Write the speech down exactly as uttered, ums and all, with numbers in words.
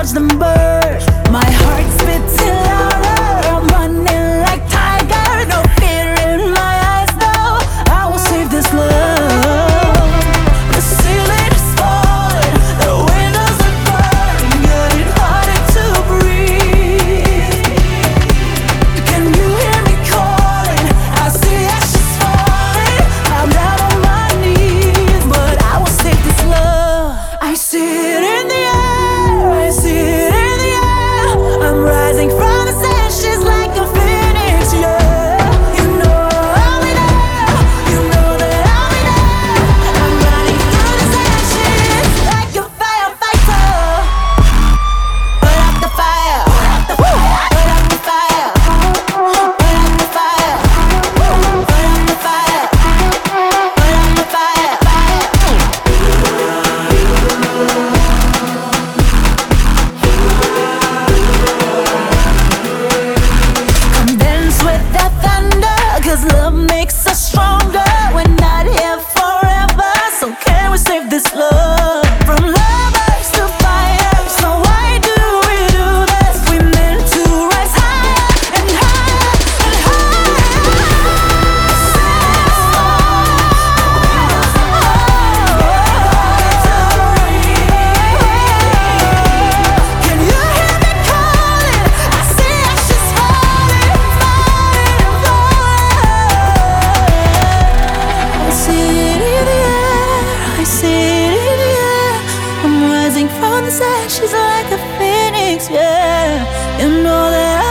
watch them burn. My heart spits it louder. I'm running like tiger. No fear in my eyes, no. I will save this love. The ceiling is falling, the windows are burning, getting harder to breathe. Can you hear me calling? I see ashes falling. I'm down on my knees, but I will save this love. I see it in the air, I see it in the air. I'm rising from the ashes like a phoenix, yeah. You know I'll be there, you know that I'll be there. I'm running through the ashes like a firefighter. Put out the fire, put out the fire, put out the fire, put out the fire, put out the fire, put out the fire, Come dance with that thunder, 'cause love makes us stronger. We're not here forever, so can we save this love? From lovers to fire, so why do we do this? We meant to rise higher and higher and higher. Can you hear me calling? I see ashes falling, falling, falling. I see it in the air, I see it in the air. I'm rising from the ashes like a phoenix, yeah. You know that